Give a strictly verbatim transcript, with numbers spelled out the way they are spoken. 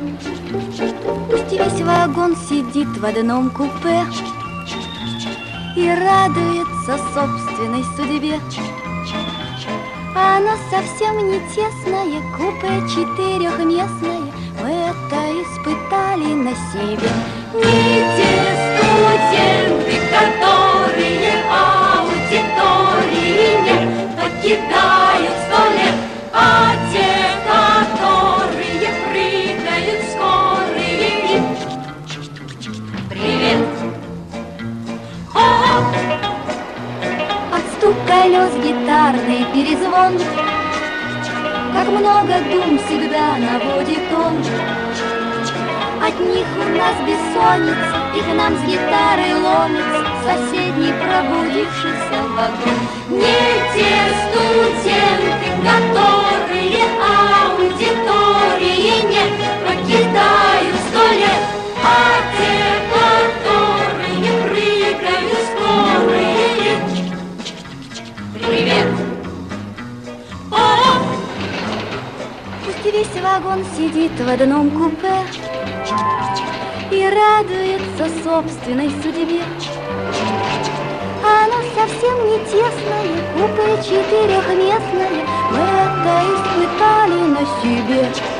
Пусть весь вагон сидит в одном купе и радуется собственной судьбе. Оно совсем не тесное, купе четырехместное, мы это испытали на себе. Не те студенты, которые аудитории нет, покидают сто лет, а те, которые прыгают скорые и... Привет! Хоп! От стук колес гитарный перезвон, как много дум всегда наводит он. От них у нас бессонница, и к нам с гитарой ломится соседний пробудившийся вагон. Не те студенты, которые аудитории нет, покидают сто лет, а те, которые прыгают скорые. Привет! О! Пусть весь вагон сидит в одном купе и радуется собственной судьбе. Оно совсем не тесное, купе четырехместное, мы это испытали на себе.